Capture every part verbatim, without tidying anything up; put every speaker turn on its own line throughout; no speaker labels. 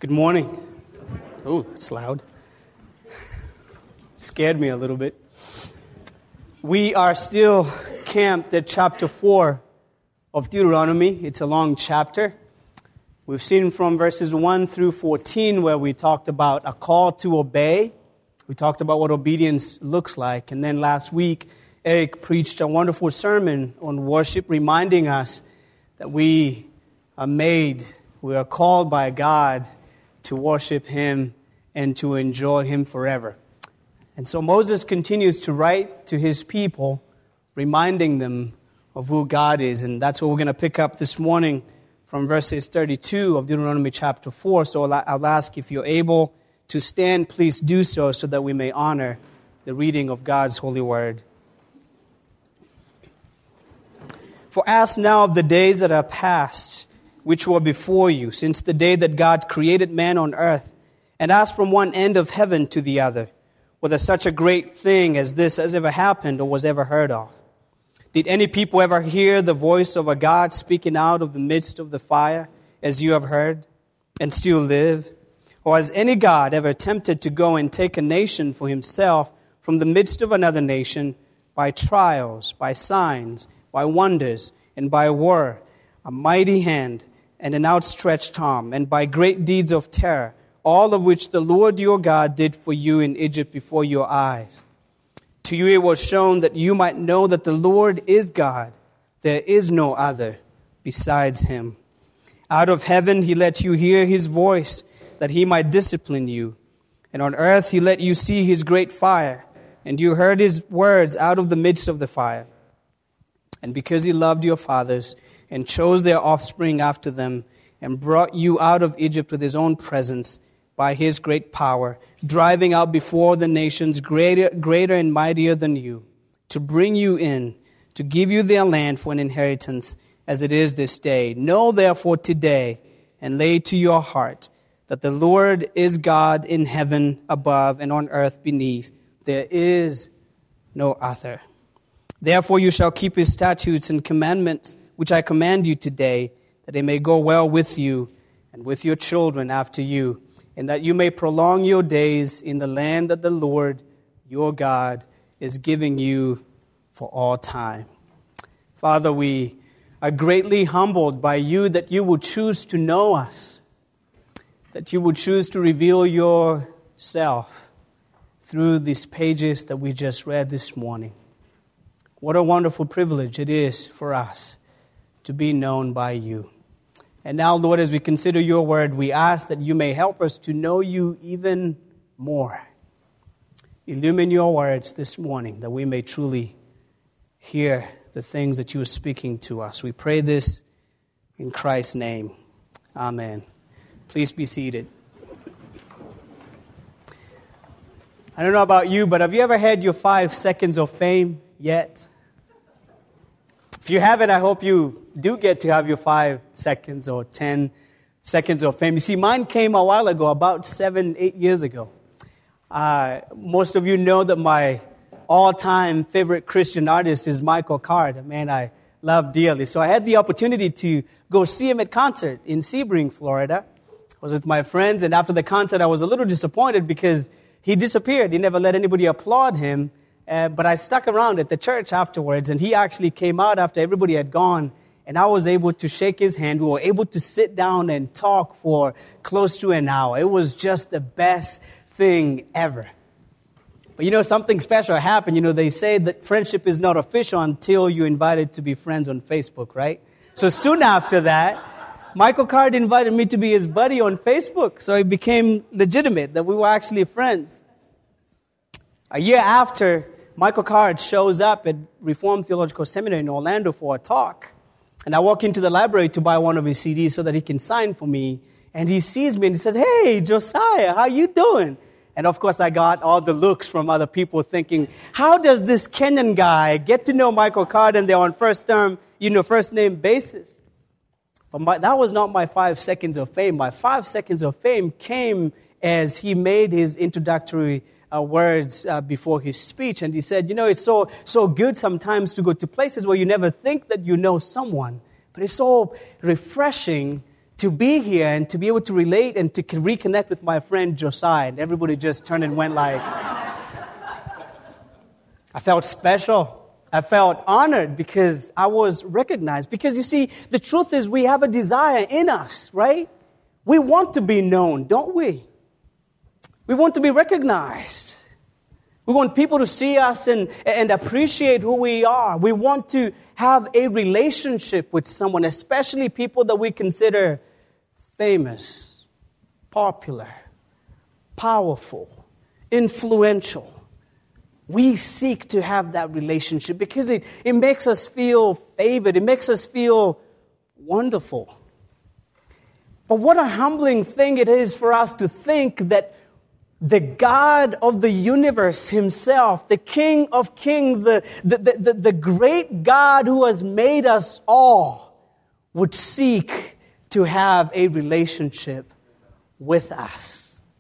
Good morning. Oh, it's loud. Scared me a little bit. We are still camped at chapter four of Deuteronomy. It's a long chapter. We've seen from verses one through fourteen where we talked about a call to obey. We talked about what obedience looks like. And then last week, Eric preached a wonderful sermon on worship, reminding us that we are made, we are called by God to worship Him and to enjoy Him forever. And so Moses continues to write to his people, reminding them of who God is. And that's what we're going to pick up this morning from verses thirty-two of Deuteronomy chapter four. So I'll ask if you're able to stand, please do so, so that we may honor the reading of God's holy word. For ask now of the days that are past, which were before you, since the day that God created man on earth, and ask from one end of heaven to the other, whether such a great thing as this has ever happened or was ever heard of. Did any people ever hear the voice of a God speaking out of the midst of the fire, as you have heard, and still live? Or has any God ever attempted to go and take a nation for himself from the midst of another nation by trials, by signs, by wonders, and by a word, a mighty hand, and an outstretched arm, and by great deeds of terror, all of which the Lord your God did for you in Egypt before your eyes? To you it was shown that you might know that the Lord is God. There is no other besides Him. Out of heaven He let you hear His voice, that He might discipline you. And on earth He let you see His great fire, and you heard His words out of the midst of the fire. And because He loved your fathers, and chose their offspring after them, and brought you out of Egypt with His own presence by His great power, driving out before the nations greater, greater and mightier than you, to bring you in, to give you their land for an inheritance, as it is this day. Know therefore today, and lay to your heart, that the Lord is God in heaven above and on earth beneath. There is no other. Therefore you shall keep His statutes and commandments, which I command you today, that they may go well with you and with your children after you, and that you may prolong your days in the land that the Lord your God is giving you for all time. Father, we are greatly humbled by you that you would choose to know us, that you would choose to reveal yourself through these pages that we just read this morning. What a wonderful privilege it is for us to be known by you. And now, Lord, as we consider your word, we ask that you may help us to know you even more. Illumine your words this morning, that we may truly hear the things that you are speaking to us. We pray this in Christ's name. Amen. Please be seated. I don't know about you, but have you ever had your five seconds of fame yet? If you haven't, I hope you do get to have your five seconds or ten seconds of fame. You see, mine came a while ago, about seven, eight years ago. Uh, most of you know that my all-time favorite Christian artist is Michael Card, a man I love dearly. So I had the opportunity to go see him at concert in Sebring, Florida. I was with my friends, and after the concert, I was a little disappointed because he disappeared. He never let anybody applaud him. Uh, but I stuck around at the church afterwards, and he actually came out after everybody had gone, and I was able to shake his hand. We were able to sit down and talk for close to an hour. It was just the best thing ever. But you know, something special happened. You know, they say that friendship is not official until you're invited to be friends on Facebook, right? So soon after that, Michael Card invited me to be his buddy on Facebook, so it became legitimate that we were actually friends. A year after, Michael Card shows up at Reformed Theological Seminary in Orlando for a talk. And I walk into the library to buy one of his C Ds so that he can sign for me. And he sees me and he says, "Hey, Josiah, how you doing?" And of course, I got all the looks from other people thinking, how does this Kenyan guy get to know Michael Card and they're on first term, you know, first name basis? But my, that was not my five seconds of fame. My five seconds of fame came as he made his introductory Uh, words uh, before his speech, and he said, you know, it's so so good sometimes to go to places where you never think that you know someone, but it's so refreshing to to be here and to be able to relate and to reconnect with my friend Josiah. And everybody just turned and went like, I felt special. I felt honored because I was recognized. Because you see, the truth is we have a desire in us, right? We want to be known, don't we? We want to be recognized. We want people to see us and, and appreciate who we are. We want to have a relationship with someone, especially people that we consider famous, popular, powerful, influential. We seek to have that relationship because it, it makes us feel favored. It makes us feel wonderful. But what a humbling thing it is for us to think that the God of the universe himself, the King of kings, the, the, the, the great God who has made us all, would seek to have a relationship with us.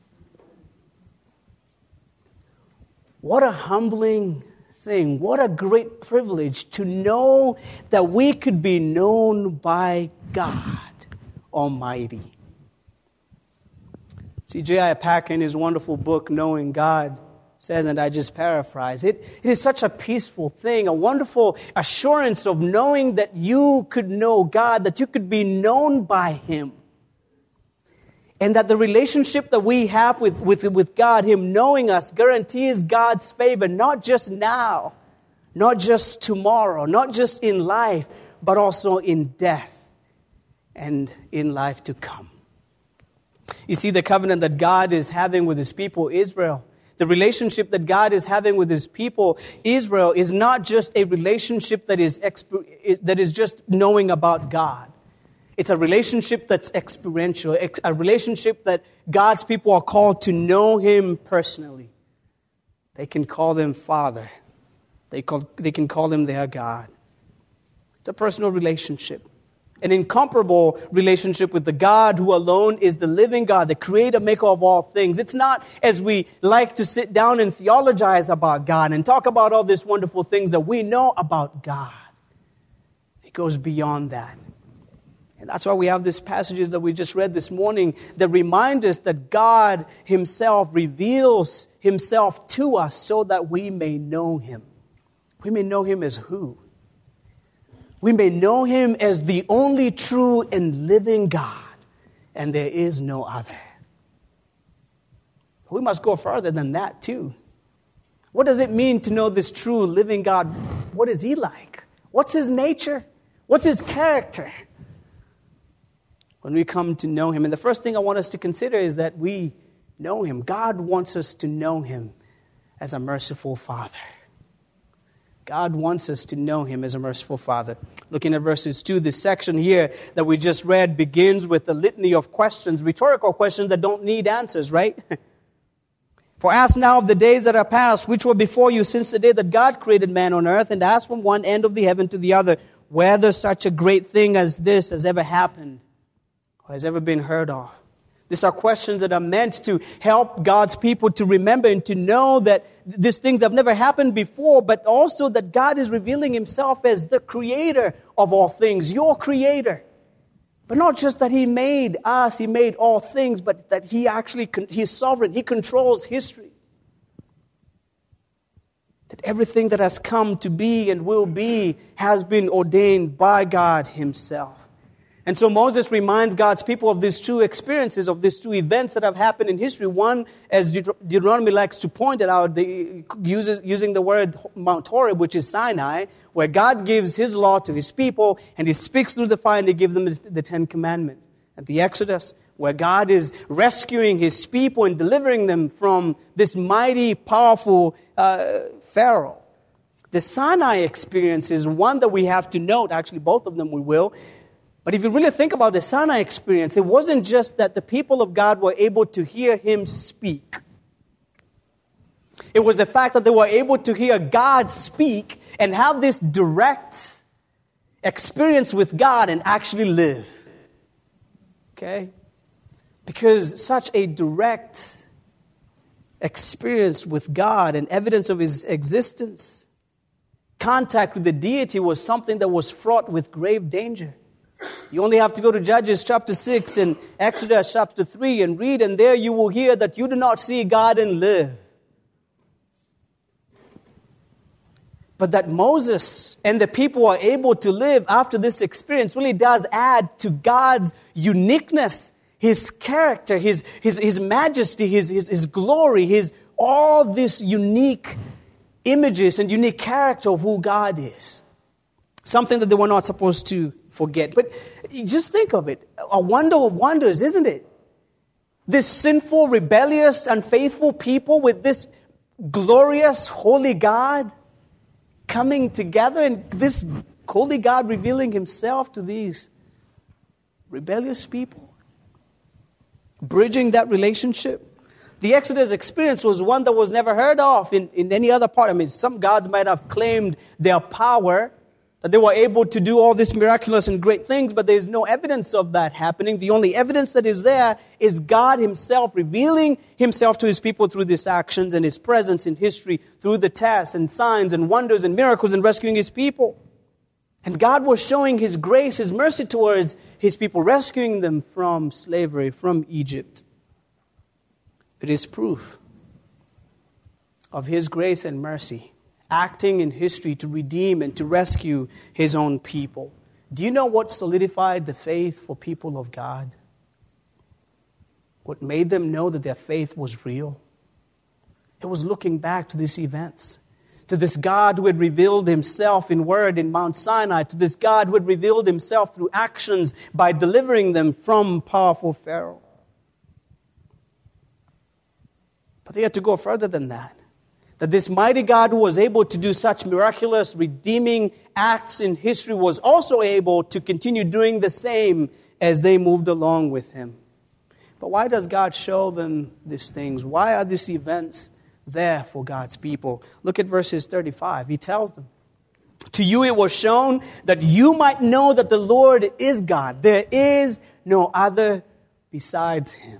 What a humbling thing. What a great privilege to know that we could be known by God Almighty. See, J I Packer in his wonderful book, Knowing God, says, and I just paraphrase, it, it is such a peaceful thing, a wonderful assurance of knowing that you could know God, that you could be known by Him. And that the relationship that we have with, with, with God, Him knowing us, guarantees God's favor, not just now, not just tomorrow, not just in life, but also in death and in life to come. You see, the covenant that God is having with His people, Israel, the relationship that God is having with His people, Israel, is not just a relationship that is exp- that is just knowing about God. It's a relationship that's experiential, a relationship that God's people are called to know Him personally. They can call Him Father. They, call, they can call Him their God. It's a personal relationship. An incomparable relationship with the God who alone is the living God, the creator, maker of all things. It's not as we like to sit down and theologize about God and talk about all these wonderful things that we know about God. It goes beyond that. And that's why we have these passages that we just read this morning that remind us that God Himself reveals Himself to us so that we may know Him. We may know Him as who? We may know Him as the only true and living God, and there is no other. We must go further than that too. What does it mean to know this true living God? What is He like? What's His nature? What's His character? When we come to know Him, and the first thing I want us to consider is that we know Him. God wants us to know Him as a merciful Father. God wants us to know Him as a merciful Father. Looking at verses two, this section here that we just read begins with a litany of questions, rhetorical questions that don't need answers, right? For ask now of the days that are past, which were before you since the day that God created man on earth, and ask from one end of the heaven to the other, whether such a great thing as this has ever happened or has ever been heard of. These are questions that are meant to help God's people to remember and to know that these things have never happened before, but also that God is revealing Himself as the creator of all things, your creator. But not just that He made us, He made all things, but that He actually, He is sovereign, He controls history. That everything that has come to be and will be has been ordained by God Himself. And so Moses reminds God's people of these two experiences, of these two events that have happened in history. One, as Deuteronomy likes to point it out, the, uses, using the word Mount Horeb, which is Sinai, where God gives His law to His people, and He speaks through the fire, and He gives them the, the Ten Commandments. At the Exodus, where God is rescuing His people and delivering them from this mighty, powerful uh, Pharaoh. The Sinai experience is one that we have to note. Actually, both of them we will. But if you really think about the Sinai experience, it wasn't just that the people of God were able to hear Him speak. It was the fact that they were able to hear God speak and have this direct experience with God and actually live. Okay? Because such a direct experience with God and evidence of His existence, contact with the deity, was something that was fraught with grave danger. You only have to go to Judges chapter six and Exodus chapter three and read, and there you will hear that you do not see God and live. But that Moses and the people are able to live after this experience really does add to God's uniqueness, His character, His, his, his majesty, his, his, his glory, His all this unique images and unique character of who God is. Something that they were not supposed to forget. But just think of it. A wonder of wonders, isn't it? This sinful, rebellious, unfaithful people with this glorious, holy God coming together, and this holy God revealing Himself to these rebellious people, bridging that relationship. The Exodus experience was one that was never heard of in, in any other part. I mean, some gods might have claimed their power, that they were able to do all these miraculous and great things, but there is no evidence of that happening. The only evidence that is there is God Himself revealing Himself to His people through these actions and His presence in history, through the tests and signs and wonders and miracles and rescuing His people. And God was showing His grace, His mercy towards His people, rescuing them from slavery, from Egypt. It is proof of His grace and mercy, acting in history to redeem and to rescue His own people. Do you know what solidified the faith for people of God? What made them know that their faith was real? It was looking back to these events, to this God who had revealed Himself in word in Mount Sinai, to this God who had revealed Himself through actions by delivering them from powerful Pharaoh. But they had to go further than that. That this mighty God who was able to do such miraculous, redeeming acts in history was also able to continue doing the same as they moved along with Him. But why does God show them these things? Why are these events there for God's people? Look at verses thirty-five. He tells them, "To you it was shown that you might know that the Lord is God. There is no other besides Him."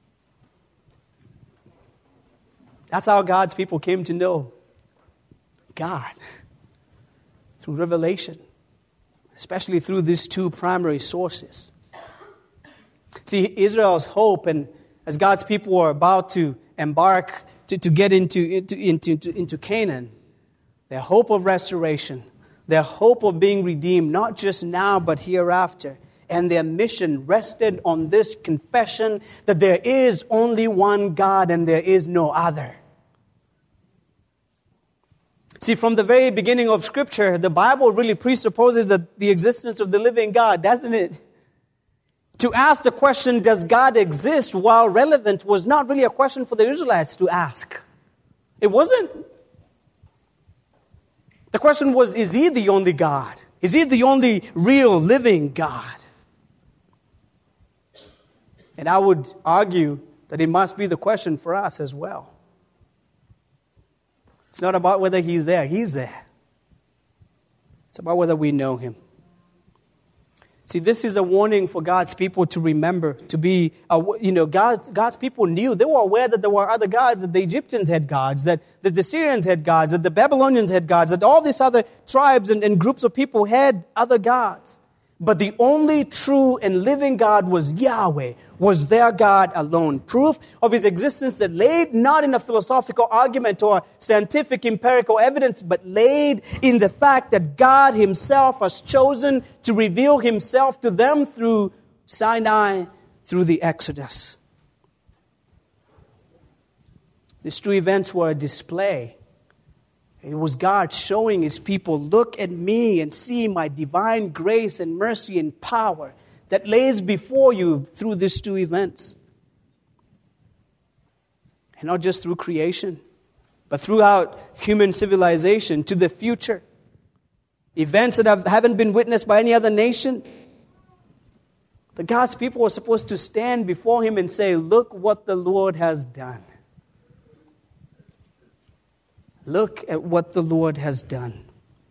That's how God's people came to know God, through revelation, especially through these two primary sources. See, Israel's hope, and as God's people were about to embark to, to get into, into, into, into Canaan, their hope of restoration, their hope of being redeemed, not just now but hereafter, and their mission rested on this confession that there is only one God and there is no other. See, from the very beginning of Scripture, the Bible really presupposes that the existence of the living God, doesn't it? To ask the question, does God exist, while relevant, was not really a question for the Israelites to ask. It wasn't. The question was, is He the only God? Is He the only real living God? And I would argue that it must be the question for us as well. It's not about whether He's there. He's there. It's about whether we know Him. See, this is a warning for God's people to remember, to be, uh, you know, God, God's people knew. They were aware that there were other gods, that the Egyptians had gods, that, that the Syrians had gods, that the Babylonians had gods, that all these other tribes and, and groups of people had other gods. But the only true and living God was Yahweh, was their God alone. Proof of His existence that laid not in a philosophical argument or scientific empirical evidence, but laid in the fact that God Himself has chosen to reveal Himself to them through Sinai, through the Exodus. These two events were a display. It was God showing His people, look at me and see my divine grace and mercy and power that lays before you through these two events. And not just through creation, but throughout human civilization to the future. Events that have, haven't been witnessed by any other nation. The God's people were supposed to stand before Him and say, look what the Lord has done. Look at what the Lord has done.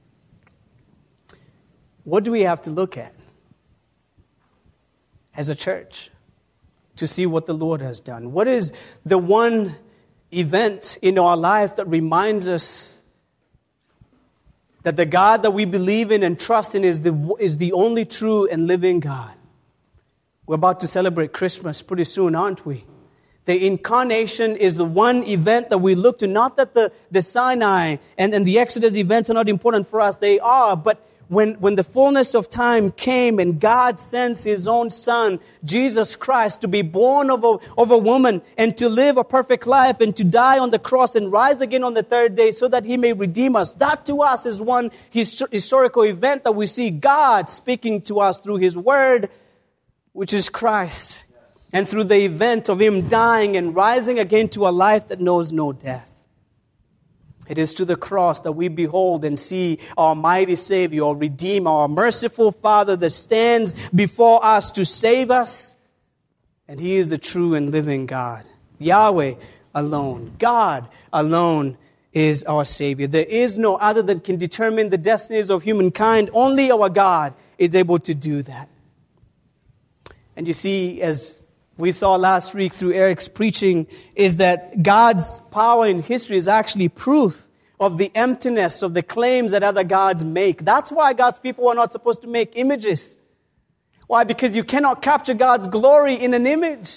What do we have to look at as a church to see what the Lord has done? What is the one event in our life that reminds us that the God that we believe in and trust in is the, is the only true and living God. We're about to celebrate Christmas pretty soon, aren't we? The incarnation is the one event that we look to. Not that the, the Sinai and, and the Exodus events are not important for us. They are. But when, when the fullness of time came and God sends His own Son, Jesus Christ, to be born of a, of a woman and to live a perfect life and to die on the cross and rise again on the third day so that He may redeem us. That to us is one his, historical event that we see God speaking to us through His Word, which is Christ. And through the event of Him dying and rising again to a life that knows no death. It is to the cross that we behold and see our mighty Savior, our Redeemer, our merciful Father that stands before us to save us. And He is the true and living God. Yahweh alone, God alone is our Savior. There is no other that can determine the destinies of humankind. Only our God is able to do that. And you see, as we saw last week through Eric's preaching, is that God's power in history is actually proof of the emptiness of the claims that other gods make. That's why God's people are not supposed to make images. Why? Because you cannot capture God's glory in an image.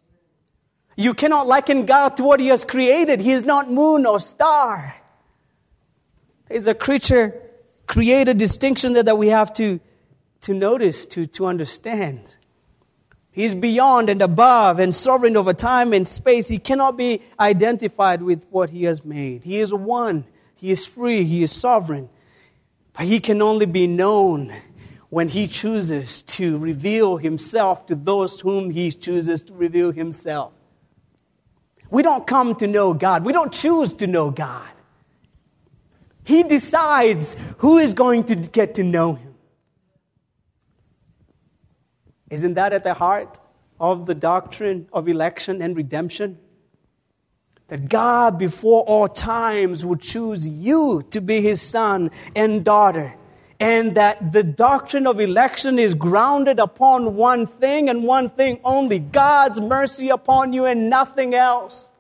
You cannot liken God to what He has created. He is not moon or star. There's a creature created distinction there that we have to, to notice, to, to understand. He's beyond and above and sovereign over time and space. He cannot be identified with what He has made. He is one. He is free. He is sovereign. But He can only be known when He chooses to reveal Himself to those whom He chooses to reveal Himself. We don't come to know God. We don't choose to know God. He decides who is going to get to know Him. Isn't that at the heart of the doctrine of election and redemption? That God before all times would choose you to be His son and daughter. And that the doctrine of election is grounded upon one thing and one thing only. God's mercy upon you and nothing else.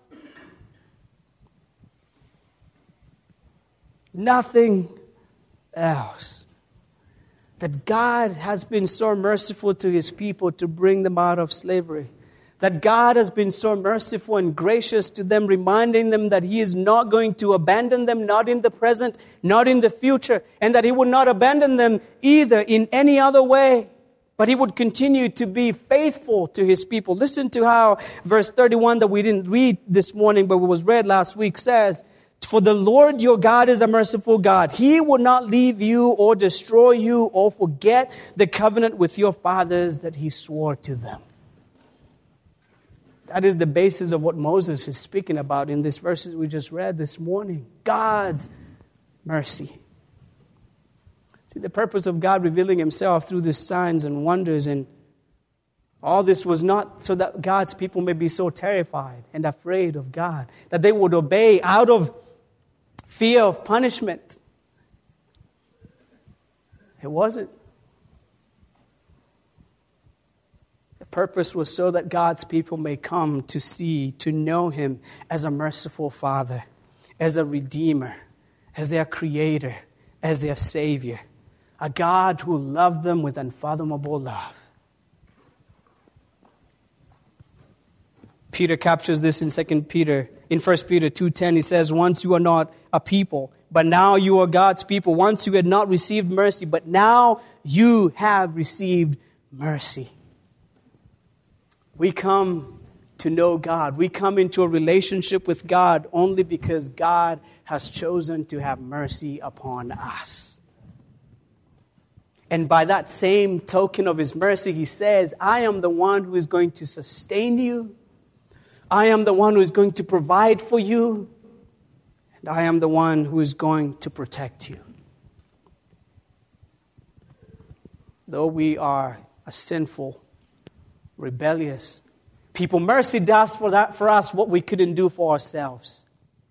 Nothing else. That God has been so merciful to His people to bring them out of slavery. That God has been so merciful and gracious to them, reminding them that He is not going to abandon them, not in the present, not in the future, and that He would not abandon them either in any other way. But He would continue to be faithful to His people. Listen to how verse thirty-one that we didn't read this morning, but was read last week says, "For the Lord your God is a merciful God. He will not leave you or destroy you or forget the covenant with your fathers that He swore to them." That is the basis of what Moses is speaking about in these verses we just read this morning. God's mercy. See, the purpose of God revealing Himself through these signs and wonders and all this was not so that God's people may be so terrified and afraid of God, that they would obey out of fear of punishment. It wasn't. The purpose was so that God's people may come to see, to know Him as a merciful Father, as a Redeemer, as their Creator, as their Savior. A God who loved them with unfathomable love. Peter captures this in Second Peter. In First Peter two ten, he says, "Once you are not a people, but now you are God's people. Once you had not received mercy, but now you have received mercy." We come to know God. We come into a relationship with God only because God has chosen to have mercy upon us. And by that same token of His mercy, He says, "I am the one who is going to sustain you. I am the one who is going to provide for you. And I am the one who is going to protect you." Though we are a sinful, rebellious people, mercy does for that for us what we couldn't do for ourselves.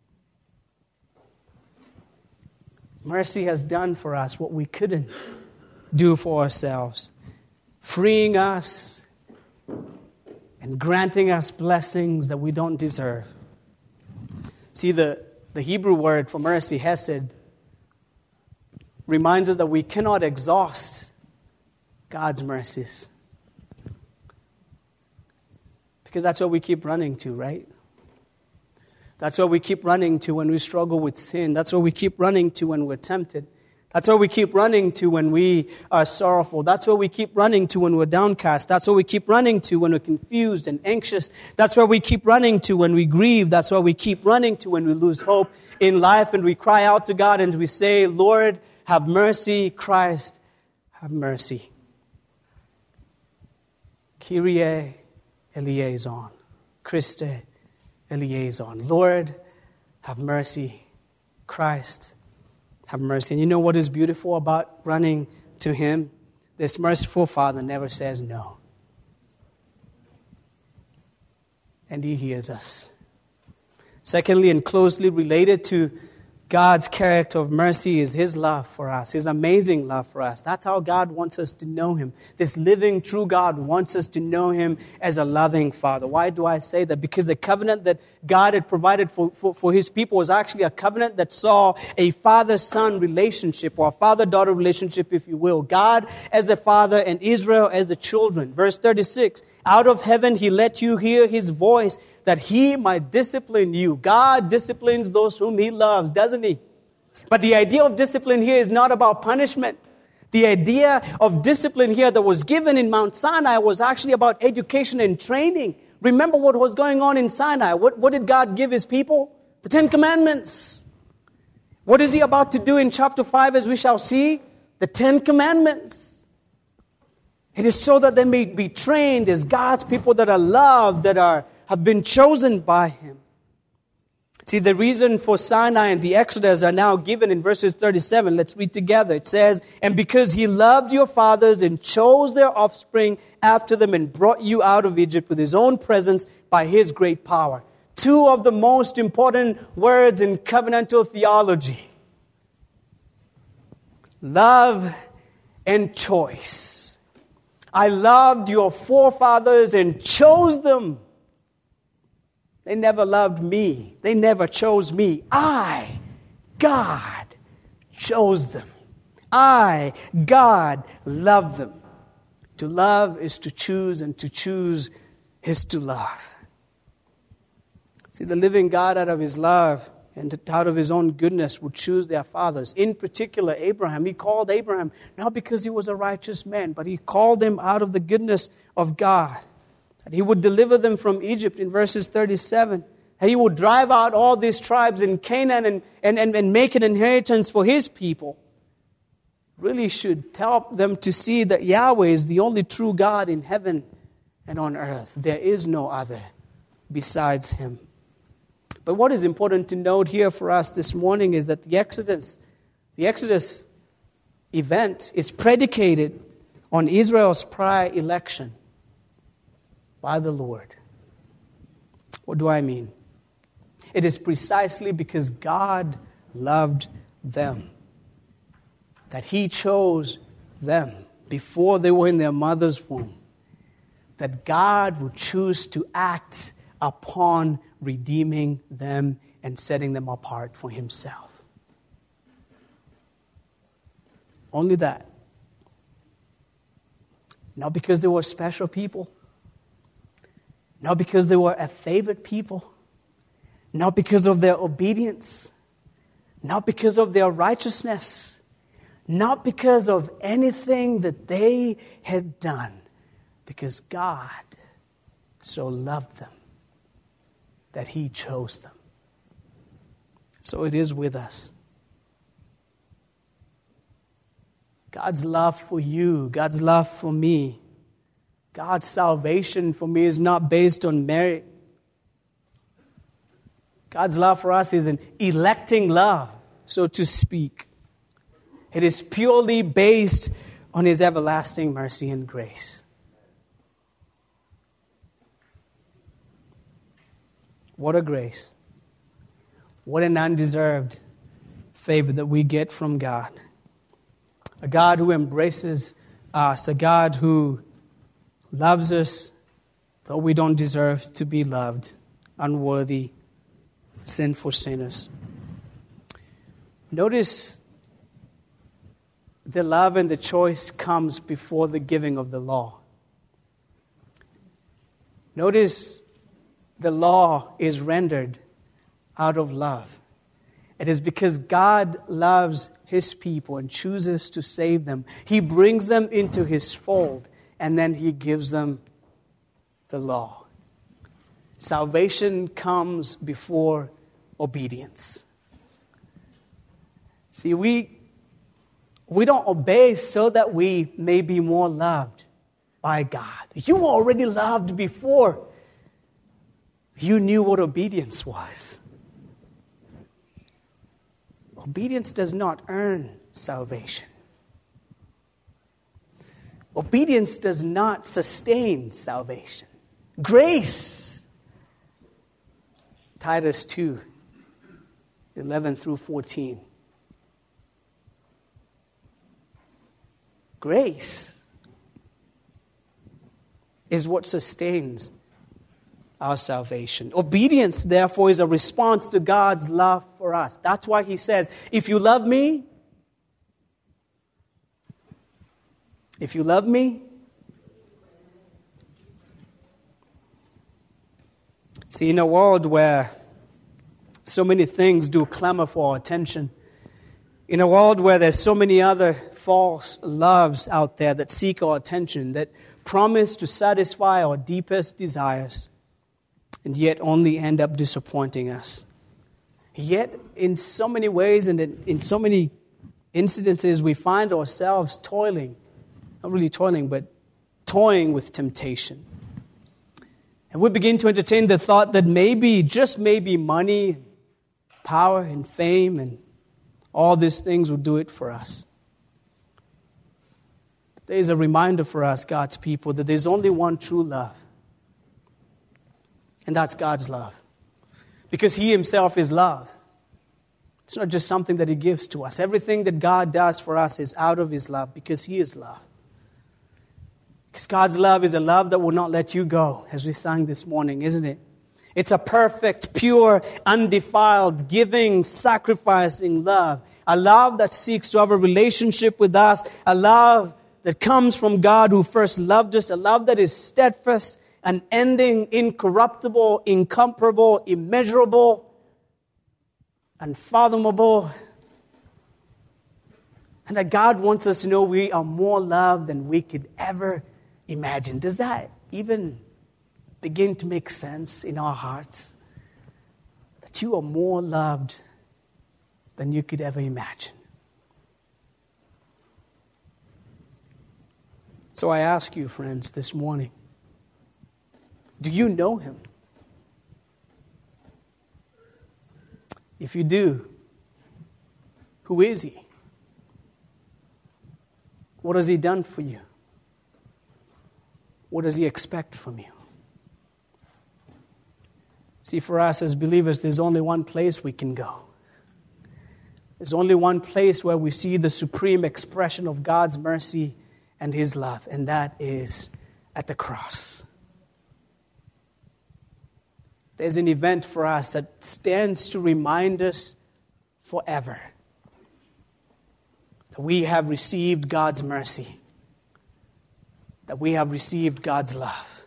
Mercy has done for us what we couldn't do for ourselves, freeing us and granting us blessings that we don't deserve. See, the, the Hebrew word for mercy, hesed, reminds us that we cannot exhaust God's mercies. Because that's what we keep running to, right? That's what we keep running to when we struggle with sin. That's what we keep running to when we're tempted. That's what we keep running to when we are sorrowful. That's what we keep running to when we're downcast. That's what we keep running to when we're confused and anxious. That's what we keep running to when we grieve. That's what we keep running to when we lose hope in life. And we cry out to God and we say, Lord, have mercy. Christ, have mercy. Kyrie eleison. Christe eleison. Lord, have mercy. Christ, have mercy. And you know what is beautiful about running to Him? This merciful Father never says no. And He hears us. Secondly, and closely related to God's character of mercy, is His love for us, His amazing love for us. That's how God wants us to know Him. This living, true God wants us to know Him as a loving Father. Why do I say that? Because the covenant that God had provided for, for, for His people was actually a covenant that saw a father-son relationship, or a father-daughter relationship, if you will. God as the father and Israel as the children. Verse thirty-six, out of heaven He let you hear His voice, that He might discipline you. God disciplines those whom He loves, doesn't He? But the idea of discipline here is not about punishment. The idea of discipline here that was given in Mount Sinai was actually about education and training. Remember what was going on in Sinai. What, what did God give His people? The Ten Commandments. What is He about to do in chapter five, as we shall see? The Ten Commandments. It is so that they may be trained as God's people that are loved, that are have been chosen by Him. See, the reason for Sinai and the Exodus are now given in verses thirty-seven. Let's read together. It says, and because He loved your fathers and chose their offspring after them and brought you out of Egypt with His own presence by His great power. Two of the most important words in covenantal theology. Love and choice. I loved your forefathers and chose them. They never loved me. They never chose me. I, God, chose them. I, God, loved them. To love is to choose, and to choose is to love. See, the living God, out of His love and out of His own goodness, would choose their fathers. In particular, Abraham. He called Abraham not because he was a righteous man, but He called him out of the goodness of God. That He would deliver them from Egypt in verses thirty-seven. And He would drive out all these tribes in Canaan and, and, and, and make an inheritance for His people. Really should help them to see that Yahweh is the only true God in heaven and on earth. There is no other besides Him. But what is important to note here for us this morning is that the Exodus, the Exodus event is predicated on Israel's prior election by the Lord. What do I mean? It is precisely because God loved them that He chose them before they were in their mother's womb, that God would choose to act upon redeeming them and setting them apart for Himself. Only that. Not because they were special people, not because they were a favored people, not because of their obedience, not because of their righteousness, not because of anything that they had done, because God so loved them that He chose them. So it is with us. God's love for you, God's love for me, God's salvation for me is not based on merit. God's love for us is an electing love, so to speak. It is purely based on His everlasting mercy and grace. What a grace. What an undeserved favor that we get from God. A God who embraces us, a God who loves us, though we don't deserve to be loved, unworthy, sinful sinners. Notice the love and the choice comes before the giving of the law. Notice the law is rendered out of love. It is because God loves His people and chooses to save them. He brings them into His fold, and then He gives them the law. Salvation comes before obedience. See, we, we don't obey so that we may be more loved by God. You were already loved before you knew what obedience was. Obedience does not earn salvation. Obedience does not sustain salvation. Grace. Titus two, eleven through fourteen. Grace is what sustains our salvation. Obedience, therefore, is a response to God's love for us. That's why He says, if you love me, if you love me, see, in a world where so many things do clamor for our attention, in a world where there's so many other false loves out there that seek our attention, that promise to satisfy our deepest desires, and yet only end up disappointing us. Yet, in so many ways and in, in so many incidences, we find ourselves toiling, not really toiling, but toying with temptation. And we begin to entertain the thought that maybe, just maybe, money, power, and fame, and all these things will do it for us. But there is a reminder for us, God's people, that there's only one true love. And that's God's love. Because He Himself is love. It's not just something that He gives to us. Everything that God does for us is out of His love because He is love. Because God's love is a love that will not let you go, as we sang this morning, isn't it? It's a perfect, pure, undefiled, giving, sacrificing love. A love that seeks to have a relationship with us. A love that comes from God who first loved us. A love that is steadfast, unending, incorruptible, incomparable, immeasurable, unfathomable. And that God wants us to know we are more loved than we could ever imagine. Does that even begin to make sense in our hearts? That you are more loved than you could ever imagine. So I ask you, friends, this morning, do you know Him? If you do, who is He? What has He done for you? What does He expect from you? See, for us as believers, there's only one place we can go. There's only one place where we see the supreme expression of God's mercy and His love, and that is at the cross. There's an event for us that stands to remind us forever that we have received God's mercy, that we have received God's love.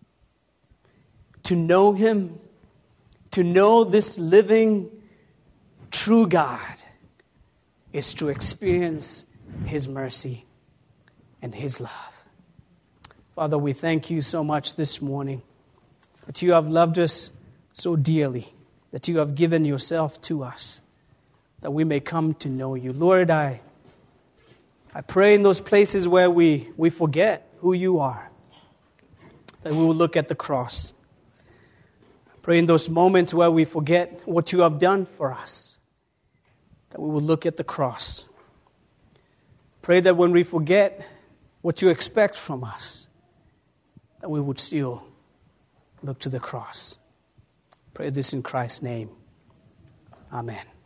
To know Him, to know this living, true God, is to experience His mercy and His love. Father, we thank You so much this morning that You have loved us so dearly, that You have given Yourself to us, that we may come to know You. Lord, I, I pray in those places where we, we forget who You are, that we will look at the cross. I pray in those moments where we forget what You have done for us, that we will look at the cross. Pray that when we forget what You expect from us, that we would still look to the cross. Pray this in Christ's name. Amen.